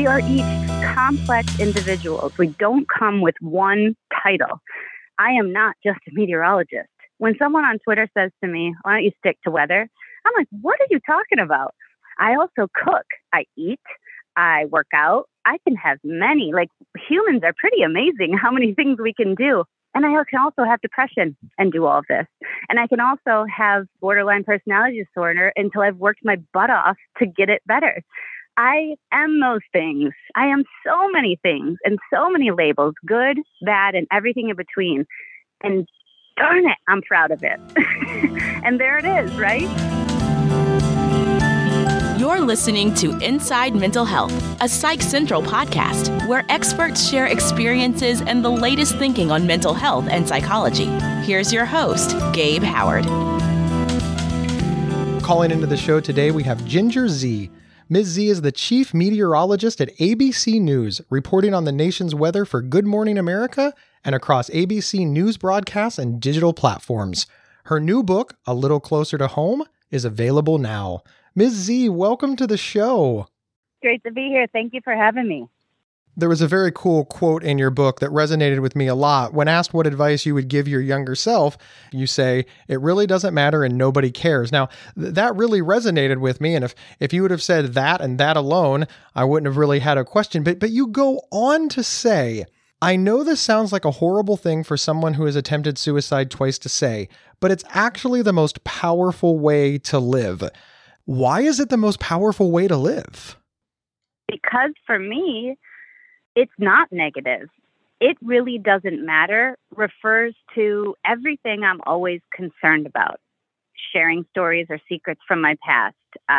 We are each complex individuals. We don't come with one title. I am not just a meteorologist. When someone on Twitter says to me, why don't you stick to weather? I'm like, what are you talking about? I also cook. I eat. I work out. I can have many. Like, humans are pretty amazing how many things we can do. And I can also have depression and do all of this. And I can also have borderline personality disorder until I've worked my butt off to get it better. I am those things. I am so many things and so many labels, good, bad, and everything in between. And darn it, I'm proud of it. And there it is, right? You're listening to Inside Mental Health, a Psych Central podcast where experts share experiences and the latest thinking on mental health and psychology. Here's your host, Gabe Howard. Calling into the show today, we have Ginger Zee. Ms. Zee is the chief meteorologist at ABC News, reporting on the nation's weather for Good Morning America and across ABC News broadcasts and digital platforms. Her new book, A Little Closer to Home, is available now. Ms. Zee, welcome to the show. Great to be here. Thank you for having me. There was a very cool quote in your book that resonated with me a lot. When asked what advice you would give your younger self, you say, it really doesn't matter and nobody cares. Now, that really resonated with me. And if you would have said that and that alone, I wouldn't have really had a question. But you go on to say, I know this sounds like a horrible thing for someone who has attempted suicide twice to say, but it's actually the most powerful way to live. Why is it the most powerful way to live? Because for me, it's not negative. It really doesn't matter refers to everything I'm always concerned about. Sharing stories or secrets from my past,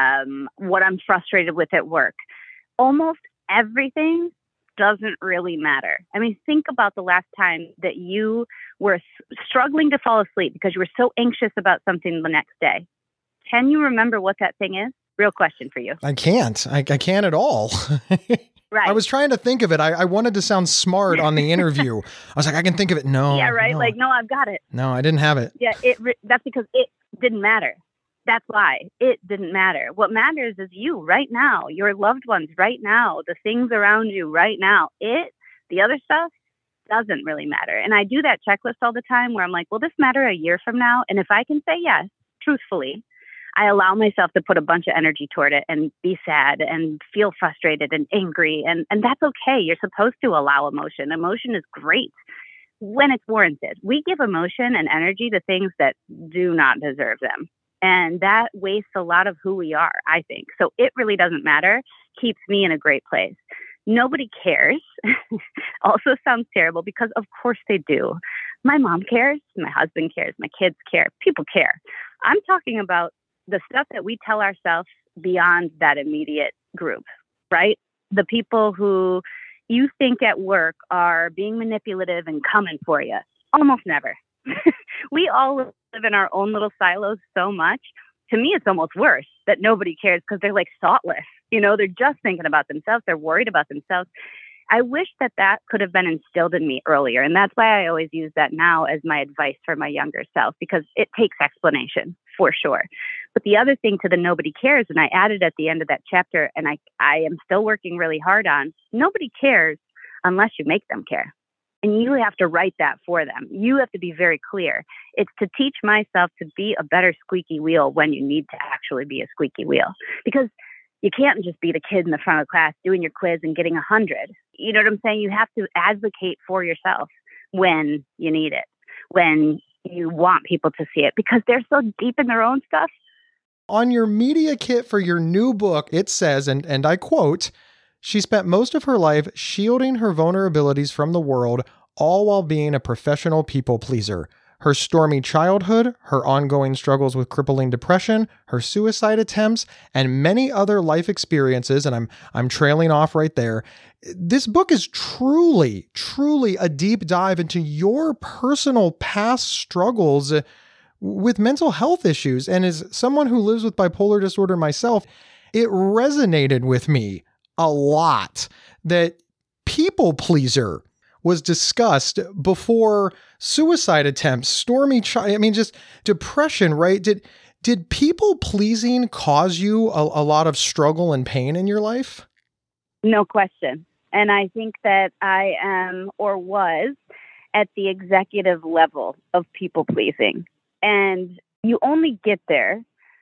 what I'm frustrated with at work. Almost everything doesn't really matter. I mean, think about the last time that you were struggling to fall asleep because you were so anxious about something the next day. Can you remember what that thing is? Real question for you. I can't. I can't at all. Right. I was trying to think of it. I wanted to sound smart on the interview. I was like, I can think of it. No. Yeah, right? No. No, I've got it. No, I didn't have it. Yeah, that's because it didn't matter. That's why it didn't matter. What matters is you right now, your loved ones right now, the things around you right now. The other stuff doesn't really matter. And I do that checklist all the time where I'm like, will this matter a year from now? And if I can say yes, truthfully, I allow myself to put a bunch of energy toward it and be sad and feel frustrated and angry. And that's okay. You're supposed to allow emotion. Emotion is great when it's warranted. We give emotion and energy to things that do not deserve them. And that wastes a lot of who we are, I think. So it really doesn't matter. Keeps me in a great place. Nobody cares. Also sounds terrible because of course they do. My mom cares. My husband cares. My kids care. People care. I'm talking about the stuff that we tell ourselves beyond that immediate group, right? The people who you think at work are being manipulative and coming for you. Almost never. We all live in our own little silos so much. To me, it's almost worse that nobody cares because they're like thoughtless. You know, they're just thinking about themselves. They're worried about themselves. I wish that could have been instilled in me earlier. And that's why I always use that now as my advice for my younger self, because it takes explanation for sure. But the other thing to the nobody cares, and I added at the end of that chapter, and I am still working really hard on, nobody cares unless you make them care. And you have to write that for them. You have to be very clear. It's to teach myself to be a better squeaky wheel when you need to actually be a squeaky wheel. Because you can't just be the kid in the front of the class doing your quiz and getting 100. You know what I'm saying? You have to advocate for yourself when you need it, when you want people to see it, because they're so deep in their own stuff. On your media kit for your new book, it says, and I quote, she spent most of her life shielding her vulnerabilities from the world, all while being a professional people pleaser. Her stormy childhood, her ongoing struggles with crippling depression, her suicide attempts, and many other life experiences, and I'm trailing off right there. This book is truly, truly a deep dive into your personal past struggles with mental health issues. And as someone who lives with bipolar disorder myself, it resonated with me a lot that people pleaser was discussed before suicide attempts, just depression, right? Did people pleasing cause you a lot of struggle and pain in your life? No question. And I think that I am or was at the executive level of people pleasing. And you only get there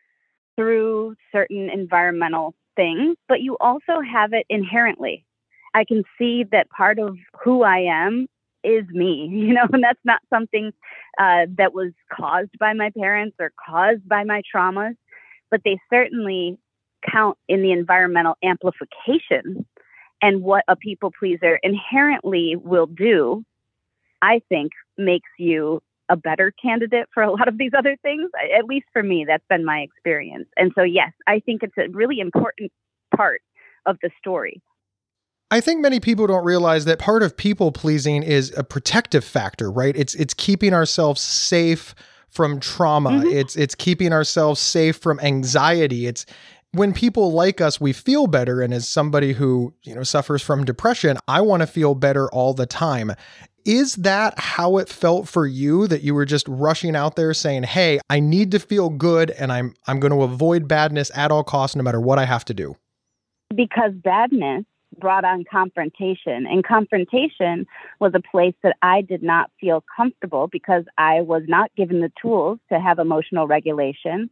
through certain environmental things, but you also have it inherently. I can see that part of who I am is me, and that's not something that was caused by my parents or caused by my traumas, but they certainly count in the environmental amplification. And what a people pleaser inherently will do, I think, makes you a better candidate for a lot of these other things. At least for me, that's been my experience. And so, yes, I think it's a really important part of the story. I think many people don't realize that part of people pleasing is a protective factor, right? It's keeping ourselves safe from trauma. Mm-hmm. It's keeping ourselves safe from anxiety. It's when people like us, we feel better. And as somebody who, suffers from depression, I want to feel better all the time. Is that how it felt for you, that you were just rushing out there saying, hey, I need to feel good and I'm going to avoid badness at all costs, no matter what I have to do? Because badness brought on confrontation, and confrontation was a place that I did not feel comfortable because I was not given the tools to have emotional regulation.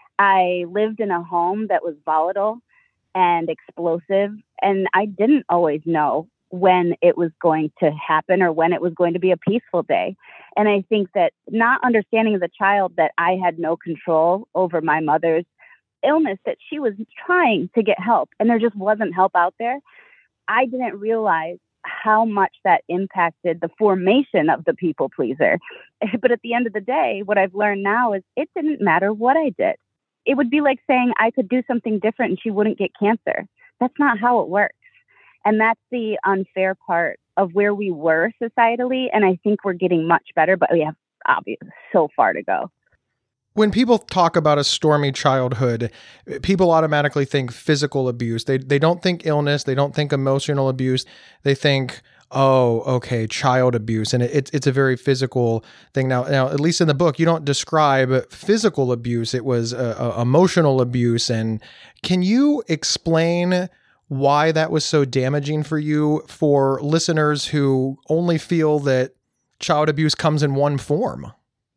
I lived in a home that was volatile and explosive, and I didn't always know when it was going to happen or when it was going to be a peaceful day. And I think that not understanding as a child that I had no control over my mother's illness, that she was trying to get help and there just wasn't help out there, I didn't realize how much that impacted the formation of the people pleaser. But at the end of the day, what I've learned now is it didn't matter what I did. It would be like saying I could do something different and she wouldn't get cancer. That's not how it works. And that's the unfair part of where we were societally. And I think we're getting much better, but we have obviously so far to go. When people talk about a stormy childhood, people automatically think physical abuse. They don't think illness. They don't think emotional abuse. They think, oh, okay, child abuse. And it's a very physical thing. Now, at least in the book, you don't describe physical abuse. It was emotional abuse. And can you explain why that was so damaging for you, for listeners who only feel that child abuse comes in one form?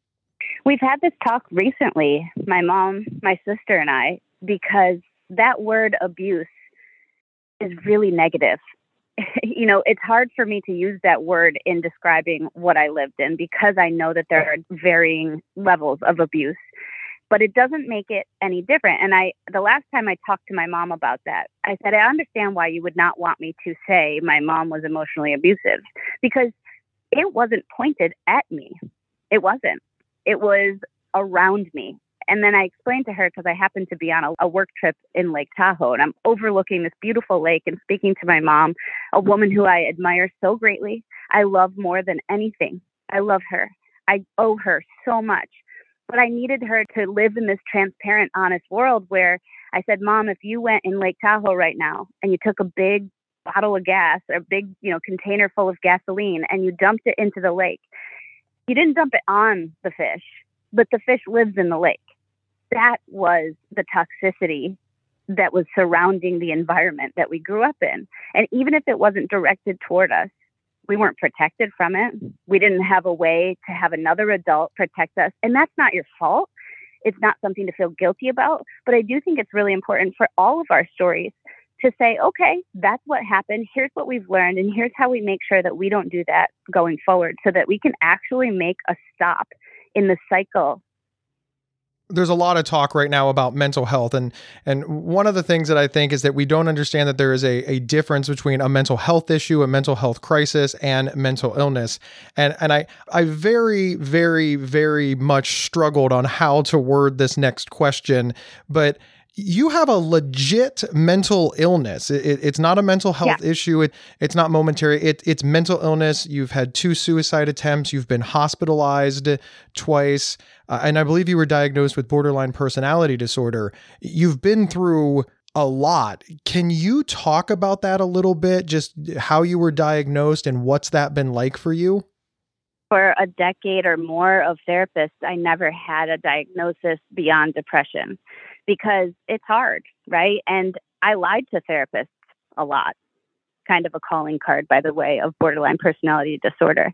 We've had this talk recently, my mom, my sister, and I, because that word abuse is really negative. It's hard for me to use that word in describing what I lived in because I know that there are varying levels of abuse, but it doesn't make it any different. And the last time I talked to my mom about that, I said, I understand why you would not want me to say my mom was emotionally abusive, because it wasn't pointed at me. It wasn't. It was around me. And then I explained to her, because I happened to be on a work trip in Lake Tahoe, and I'm overlooking this beautiful lake and speaking to my mom, a woman who I admire so greatly. I love more than anything. I love her. I owe her so much. But I needed her to live in this transparent, honest world where I said, Mom, if you went in Lake Tahoe right now and you took a big bottle of gas, or a big, container full of gasoline, and you dumped it into the lake, you didn't dump it on the fish, but the fish lives in the lake. That was the toxicity that was surrounding the environment that we grew up in. And even if it wasn't directed toward us, we weren't protected from it. We didn't have a way to have another adult protect us. And that's not your fault. It's not something to feel guilty about. But I do think it's really important for all of our stories to say, okay, that's what happened. Here's what we've learned. And here's how we make sure that we don't do that going forward, so that we can actually make a stop in the cycle. There's a lot of talk right now about mental health. And one of the things that I think is that we don't understand that there is a difference between a mental health issue, a mental health crisis, and mental illness. And I very, very, very much struggled on how to word this next question, but you have a legit mental illness. It's not a mental health issue. It's not momentary. It's mental illness. You've had 2 suicide attempts. You've been hospitalized twice. And I believe you were diagnosed with borderline personality disorder. You've been through a lot. Can you talk about that a little bit? Just how you were diagnosed and what's that been like for you? For a decade or more of therapists, I never had a diagnosis beyond depression, because it's hard, right? And I lied to therapists a lot. kind of a calling card, by the way, of borderline personality disorder.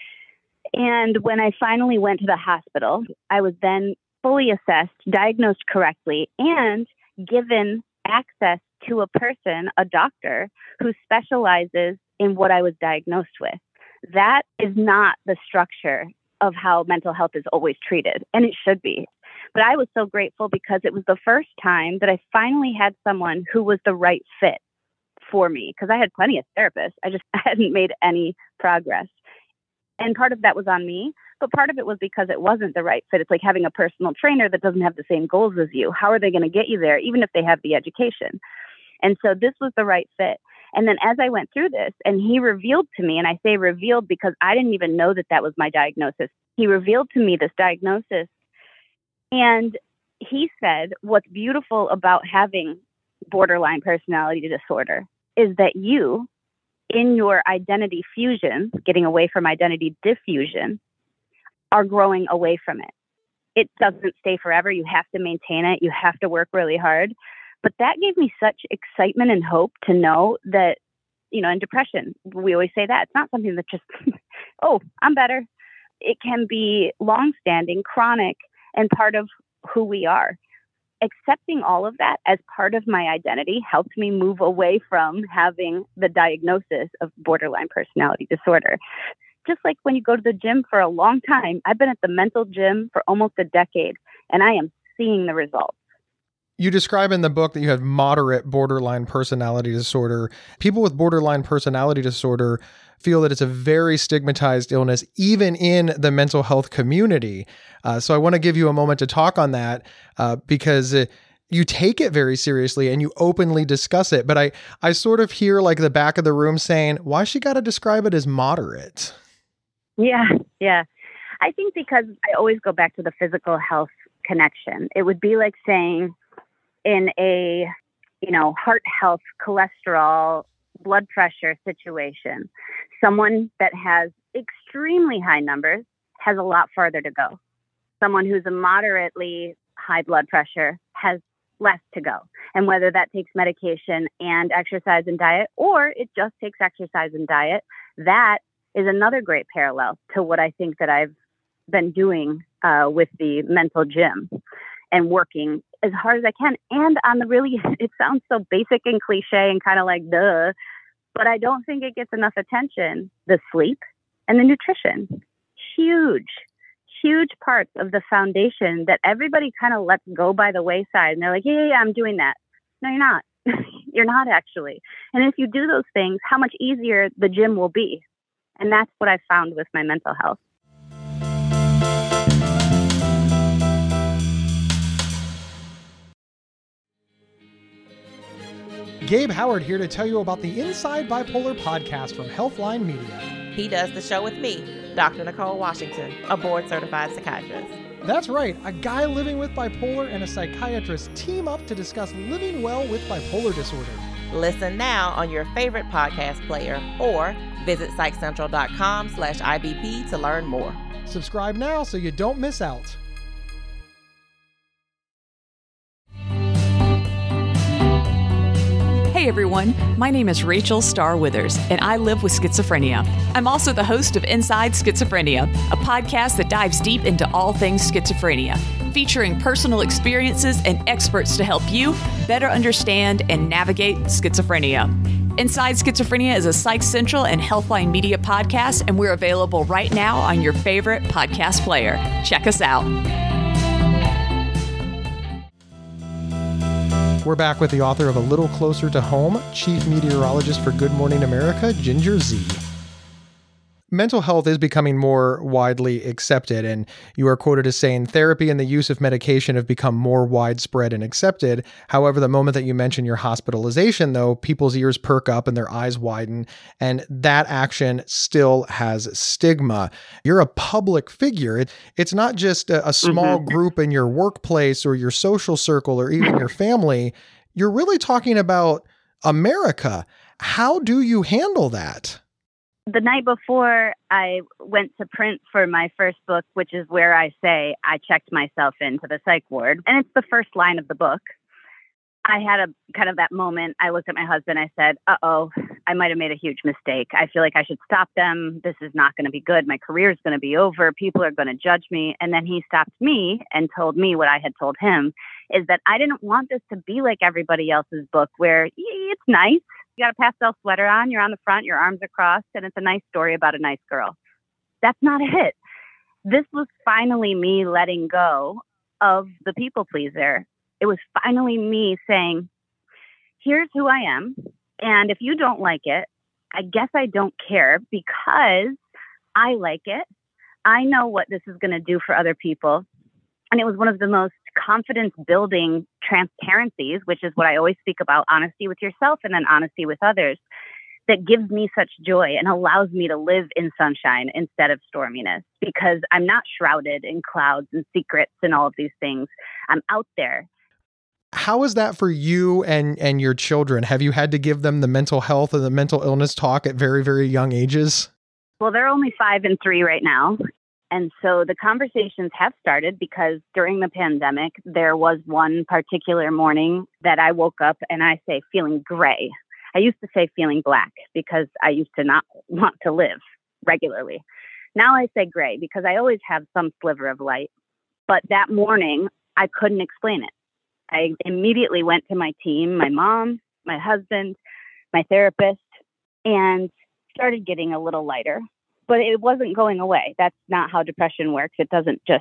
And when I finally went to the hospital, I was then fully assessed, diagnosed correctly, and given access to a person, a doctor, who specializes in what I was diagnosed with. That is not the structure of how mental health is always treated, and it should be. But I was so grateful because it was the first time that I finally had someone who was the right fit for me, because I had plenty of therapists. I just hadn't made any progress. And part of that was on me, but part of it was because it wasn't the right fit. It's like having a personal trainer that doesn't have the same goals as you. How are they going to get you there, even if they have the education? And so this was the right fit. And then as I went through this, and he revealed to me, and I say revealed because I didn't even know that that was my diagnosis. He revealed to me this diagnosis. And he said, what's beautiful about having borderline personality disorder is that you, in your identity fusion, getting away from identity diffusion, are growing away from it. It doesn't stay forever. You have to maintain it. You have to work really hard. But that gave me such excitement and hope to know that, you know, in depression, we always say that it's not something that just, oh, I'm better. It can be longstanding, chronic, and part of who we are. Accepting all of that as part of my identity helped me move away from having the diagnosis of borderline personality disorder. Just like when you go to the gym for a long time, I've been at the mental gym for almost a decade, and I am seeing the results. You describe in the book that you have moderate borderline personality disorder. People with borderline personality disorder feel that it's a very stigmatized illness, even in the mental health community. So I want to give you a moment to talk on that because you take it very seriously and you openly discuss it. But I sort of hear like the back of the room saying, why she got to describe it as moderate? Yeah. I think because I always go back to the physical health connection. It would be like saying in a, heart health, cholesterol, blood pressure situation, someone that has extremely high numbers has a lot farther to go. Someone who's a moderately high blood pressure has less to go. And whether that takes medication and exercise and diet, or it just takes exercise and diet, that is another great parallel to what I think that I've been doing with the mental gym and working as hard as I can. And on the really, it sounds so basic and cliche and kind of like, duh, but I don't think it gets enough attention. The sleep and the nutrition, huge parts of the foundation that everybody kind of lets go by the wayside. And they're like, yeah, I'm doing that. No, you're not. You're not actually. And if you do those things, how much easier the gym will be. And that's what I found with my mental health. Gabe Howard here to tell you about the Inside Bipolar podcast from Healthline Media. He does the show with me, Dr. Nicole Washington, a board-certified psychiatrist. That's right. A guy living with bipolar and a psychiatrist team up to discuss living well with bipolar disorder. Listen now on your favorite podcast player or visit psychcentral.com/IBP to learn more. Subscribe now so you don't miss out. Hey everyone, my name is Rachel Starr Withers, and I live with schizophrenia. I'm also the host of Inside Schizophrenia, a podcast that dives deep into all things schizophrenia, featuring personal experiences and experts to help you better understand and navigate schizophrenia. Inside Schizophrenia is a Psych Central and Healthline Media podcast, and we're available right now on your favorite podcast player. Check us out. We're back with the author of A Little Closer to Home, Chief Meteorologist for Good Morning America, Ginger Zee. Mental health is becoming more widely accepted, and you are quoted as saying therapy and the use of medication have become more widespread and accepted. However, the moment that you mention your hospitalization, though, people's ears perk up and their eyes widen, and that action still has stigma. You're a public figure. It's not just a small group in your workplace or your social circle or even your family. You're really talking about America. How do you handle that? The night before I went to print for my first book, which is where I say I checked myself into the psych ward, and it's the first line of the book, I had a kind of that moment. I looked at my husband. I said, uh-oh, I might have made a huge mistake. I feel like I should stop them. This is not going to be good. My career is going to be over. People are going to judge me. And then he stopped me and told me what I had told him, is that I didn't want this to be like everybody else's book where it's nice. You got a pastel sweater on, you're on the front, your arms are crossed, and it's a nice story about a nice girl. That's not it. This was finally me letting go of the people pleaser. It was finally me saying, here's who I am. And if you don't like it, I guess I don't care because I like it. I know what this is going to do for other people. And it was one of the most confidence building transparencies, which is what I always speak about, honesty with yourself and then honesty with others, that gives me such joy and allows me to live in sunshine instead of storminess, because I'm not shrouded in clouds and secrets and all of these things. I'm out there. How is that for you and your children? Have you had to give them the mental health and the mental illness talk at very, very young ages? Well, they're only 5 and 3 right now. And so the conversations have started because during the pandemic, there was one particular morning that I woke up and I say feeling gray. I used to say feeling black because I used to not want to live regularly. Now I say gray because I always have some sliver of light. But that morning, I couldn't explain it. I immediately went to my team, my mom, my husband, my therapist, and started getting a little lighter. But it wasn't going away. That's not how depression works. It doesn't just,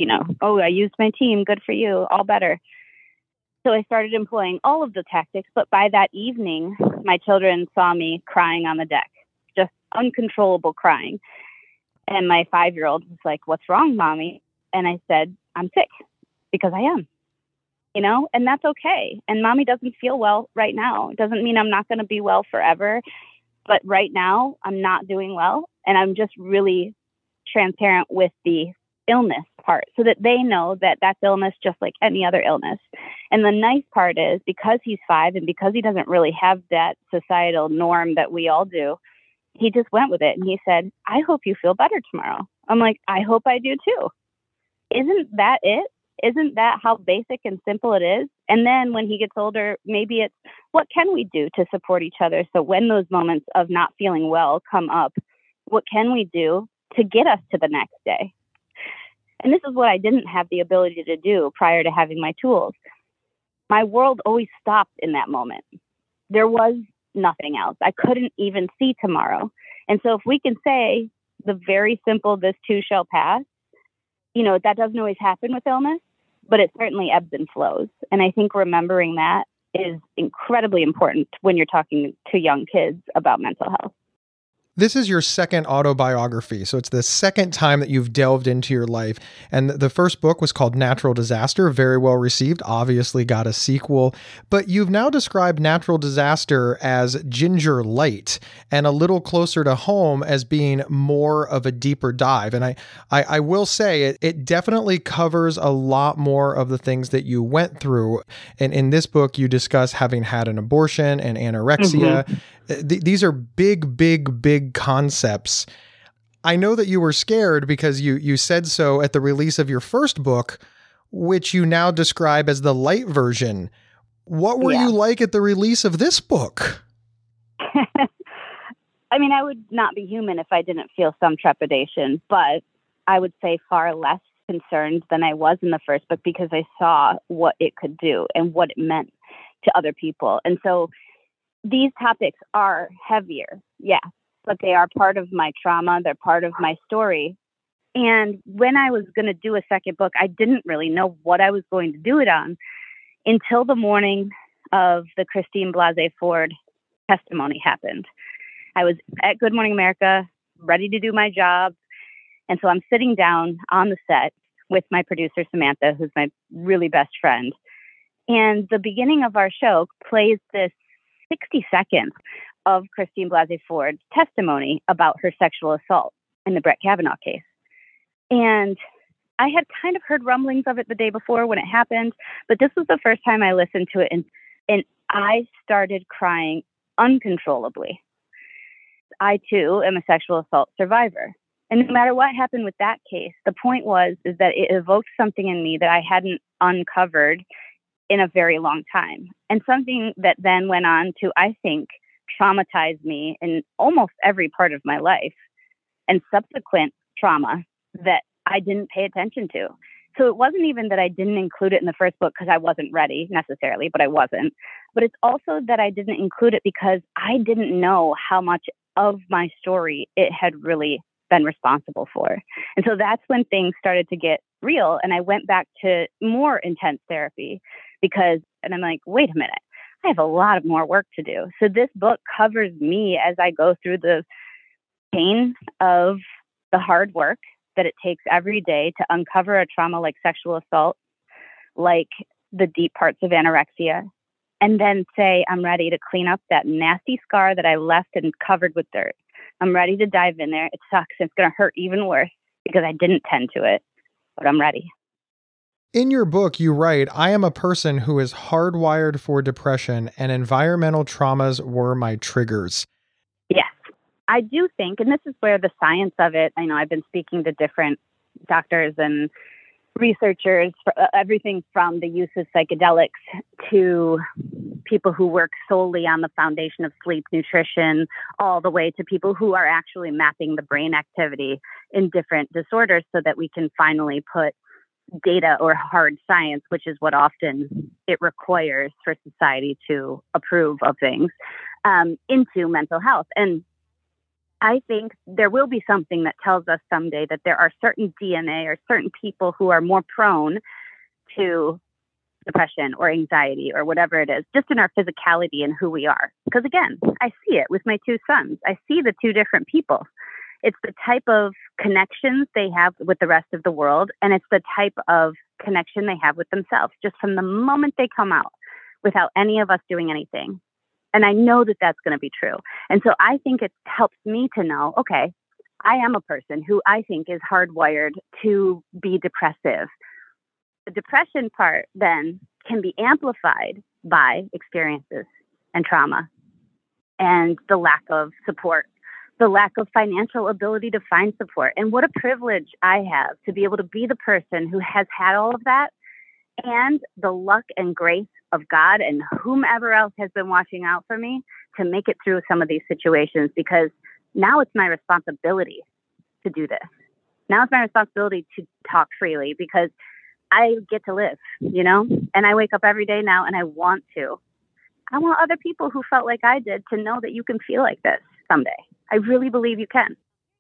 I used my team, good for you, all better. So I started employing all of the tactics. But by that evening, my children saw me crying on the deck, just uncontrollable crying. And my 5-year-old was like, "What's wrong, Mommy?" And I said, "I'm sick," because I am. And that's okay. And Mommy doesn't feel well right now. It doesn't mean I'm not going to be well forever. But right now, I'm not doing well. And I'm just really transparent with the illness part so that they know that that's illness just like any other illness. And the nice part is because he's 5 and because he doesn't really have that societal norm that we all do, he just went with it. And he said, "I hope you feel better tomorrow." I'm like, "I hope I do too." Isn't that it? Isn't that how basic and simple it is? And then when he gets older, maybe it's what can we do to support each other? So when those moments of not feeling well come up, what can we do to get us to the next day? And this is what I didn't have the ability to do prior to having my tools. My world always stopped in that moment. There was nothing else. I couldn't even see tomorrow. And so if we can say the very simple, this too shall pass, that doesn't always happen with illness, but it certainly ebbs and flows. And I think remembering that is incredibly important when you're talking to young kids about mental health. This is your second autobiography, so it's the second time that you've delved into your life. And the first book was called Natural Disaster, very well received, obviously got a sequel. But you've now described Natural Disaster as Ginger Light and a little closer to home as being more of a deeper dive. And I will say it definitely covers a lot more of the things that you went through. And in this book, you discuss having had an abortion and anorexia. Mm-hmm. These are big concepts. I know that you were scared because you said so at the release of your first book, which you now describe as the light version. What were you like at the release of this book? I mean, I would not be human if I didn't feel some trepidation, but I would say far less concerned than I was in the first book because I saw what it could do and what it meant to other people. And so these topics are heavier, yes, but they are part of my trauma. They're part of my story. And when I was going to do a second book, I didn't really know what I was going to do it on until the morning of the Christine Blasey Ford testimony happened. I was at Good Morning America, ready to do my job. And so I'm sitting down on the set with my producer, Samantha, who's my really best friend. And the beginning of our show plays this 60 seconds of Christine Blasey Ford's testimony about her sexual assault in the Brett Kavanaugh case. And I had kind of heard rumblings of it the day before when it happened, but this was the first time I listened to it, and I started crying uncontrollably. I, too, am a sexual assault survivor. And no matter what happened with that case, the point is that it evoked something in me that I hadn't uncovered in a very long time. And something that then went on to, I think, traumatize me in almost every part of my life, and subsequent trauma that I didn't pay attention to. So it wasn't even that I didn't include it in the first book because I wasn't ready necessarily, but I wasn't. But it's also that I didn't include it because I didn't know how much of my story it had really been responsible for. And so that's when things started to get real. And I went back to more intense therapy and I'm like, wait a minute, I have a lot of more work to do. So this book covers me as I go through the pain of the hard work that it takes every day to uncover a trauma like sexual assault, like the deep parts of anorexia, and then say, I'm ready to clean up that nasty scar that I left and covered with dirt. I'm ready to dive in there. It sucks. It's going to hurt even worse because I didn't tend to it, but I'm ready. In your book, you write, I am a person who is hardwired for depression and environmental traumas were my triggers. Yes, I do think, and this is where the science of it, I know I've been speaking to different doctors and researchers, for everything from the use of psychedelics to people who work solely on the foundation of sleep, nutrition, all the way to people who are actually mapping the brain activity in different disorders so that we can finally put data or hard science, which is what often it requires for society to approve of things, into mental health. And I think there will be something that tells us someday that there are certain DNA or certain people who are more prone to depression or anxiety or whatever it is, just in our physicality and who we are. Because again, I see it with my two sons. I see the two different people. It's the type of connections they have with the rest of the world, and it's the type of connection they have with themselves, just from the moment they come out without any of us doing anything. And I know that that's going to be true. And so I think it helps me to know, okay, I am a person who I think is hardwired to be depressive. The depression part then can be amplified by experiences and trauma and the lack of support, the lack of financial ability to find support. And what a privilege I have to be able to be the person who has had all of that and the luck and grace of God and whomever else has been watching out for me to make it through some of these situations, because now it's my responsibility to do this. Now it's my responsibility to talk freely because I get to live, and I wake up every day now and I want to. I want other people who felt like I did to know that you can feel like this someday. I really believe you can.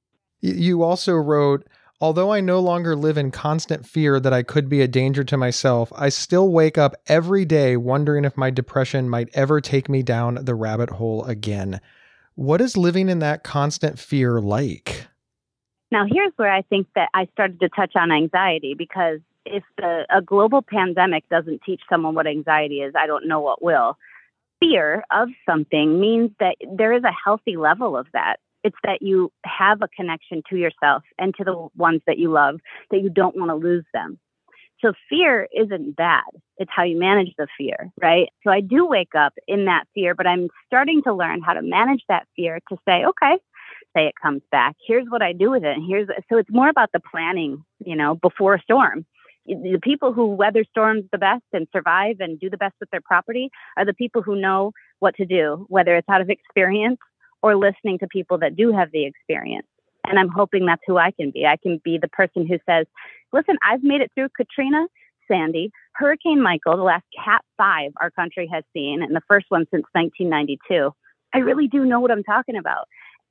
You also wrote, although I no longer live in constant fear that I could be a danger to myself, I still wake up every day wondering if my depression might ever take me down the rabbit hole again. What is living in that constant fear like? Now, here's where I think that I started to touch on anxiety, because if a global pandemic doesn't teach someone what anxiety is, I don't know what will. Fear of something means that there is a healthy level of that. It's that you have a connection to yourself and to the ones that you love, that you don't want to lose them. So fear isn't bad. It's how you manage the fear, right? So I do wake up in that fear, but I'm starting to learn how to manage that fear to say, okay, say it comes back. Here's what I do with it. So it's more about the planning, before a storm. The people who weather storms the best and survive and do the best with their property are the people who know what to do, whether it's out of experience or listening to people that do have the experience. And I'm hoping that's who I can be. I can be the person who says, listen, I've made it through Katrina, Sandy, Hurricane Michael, the last Cat 5 our country has seen, and the first one since 1992. I really do know what I'm talking about.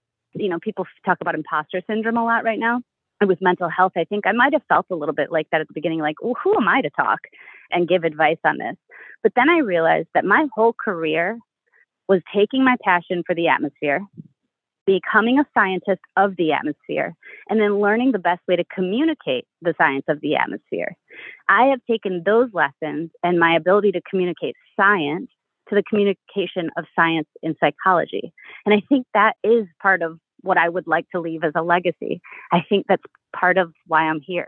People talk about imposter syndrome a lot right now. And with mental health, I think I might have felt a little bit like that at the beginning, like, well, who am I to talk and give advice on this? But then I realized that my whole career was taking my passion for the atmosphere, becoming a scientist of the atmosphere, and then learning the best way to communicate the science of the atmosphere. I have taken those lessons and my ability to communicate science to the communication of science in psychology. And I think that is part of what I would like to leave as a legacy. I think that's part of why I'm here.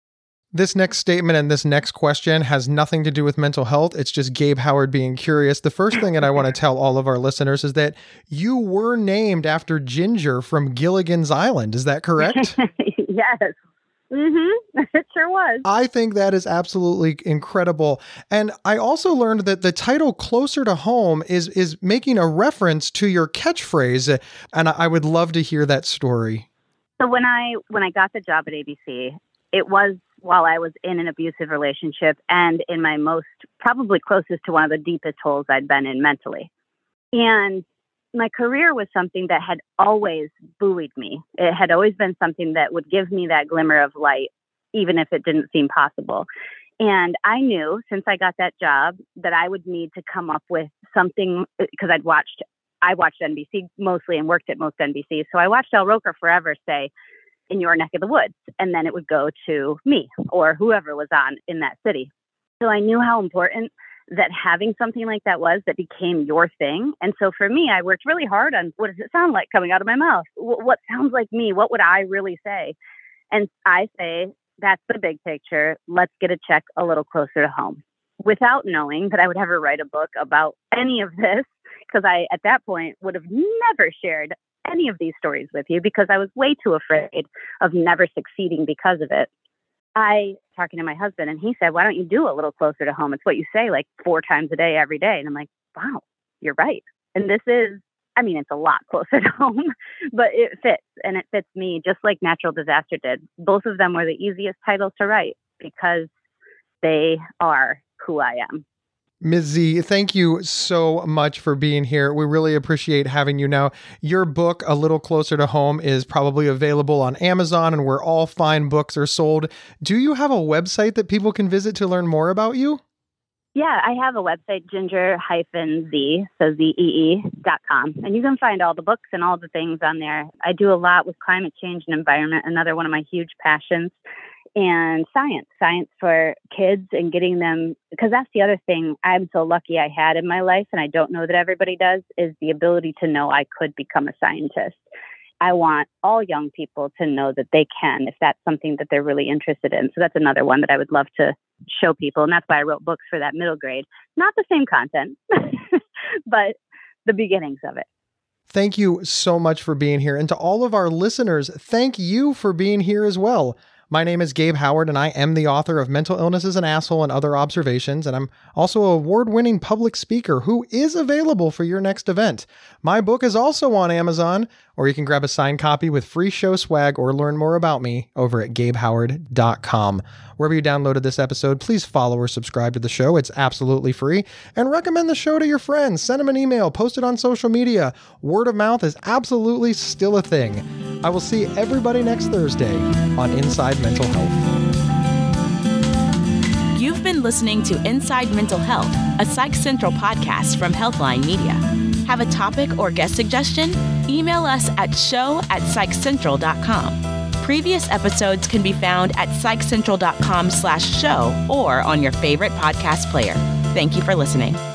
This next statement and this next question has nothing to do with mental health. It's just Gabe Howard being curious. The first thing that I want to tell all of our listeners is that you were named after Ginger from Gilligan's Island. Is that correct? Yes. It sure was. I think that is absolutely incredible. And I also learned that the title Closer to Home is making a reference to your catchphrase. And I would love to hear that story. So when I got the job at ABC, it was while I was in an abusive relationship and in my probably closest to one of the deepest holes I'd been in mentally. And my career was something that had always buoyed me. It had always been something that would give me that glimmer of light, even if it didn't seem possible. And I knew since I got that job that I would need to come up with something, because I watched NBC mostly and worked at most NBC. So I watched Al Roker forever say, in your neck of the woods. And then it would go to me or whoever was on in that city. So I knew how important that having something like that was, that became your thing. And so for me, I worked really hard on what does it sound like coming out of my mouth? What sounds like me? What would I really say? And I say, that's the big picture. Let's get a check a little closer to home, without knowing that I would ever write a book about any of this, because I, at that point, would have never shared any of these stories with you because I was way too afraid of never succeeding because of it. I talking to my husband and he said, why don't you do a little closer to home? It's what you say like 4 times a day, every day. And I'm like, wow, you're right. And this is, it's a lot closer to home, but it fits, and it fits me just like Natural Disaster did. Both of them were the easiest titles to write because they are who I am. Ms. Z, thank you so much for being here. We really appreciate having you. Now, your book, A Little Closer to Home, is probably available on Amazon and where all fine books are sold. Do you have a website that people can visit to learn more about you? Yeah, I have a website, ginger-z, so ZEE.com. And you can find all the books and all the things on there. I do a lot with climate change and environment, another one of my huge passions. And science for kids and getting them, because that's the other thing I'm so lucky I had in my life, and I don't know that everybody does, is the ability to know I could become a scientist. I want all young people to know that they can, if that's something that they're really interested in. So that's another one that I would love to show people. And that's why I wrote books for that middle grade. Not the same content, but the beginnings of it. Thank you so much for being here. And to all of our listeners, thank you for being here as well. My name is Gabe Howard, and I am the author of Mental Illness is an Asshole and Other Observations, and I'm also an award-winning public speaker who is available for your next event. My book is also on Amazon, or you can grab a signed copy with free show swag or learn more about me over at GabeHoward.com. Wherever you downloaded this episode, please follow or subscribe to the show. It's absolutely free. And recommend the show to your friends. Send them an email. Post it on social media. Word of mouth is absolutely still a thing. I will see everybody next Thursday on Inside Mental Health. You've been listening to Inside Mental Health, a Psych Central podcast from Healthline Media. Have a topic or guest suggestion? Email us at show@psychcentral.com. Previous episodes can be found at psychcentral.com/show or on your favorite podcast player. Thank you for listening.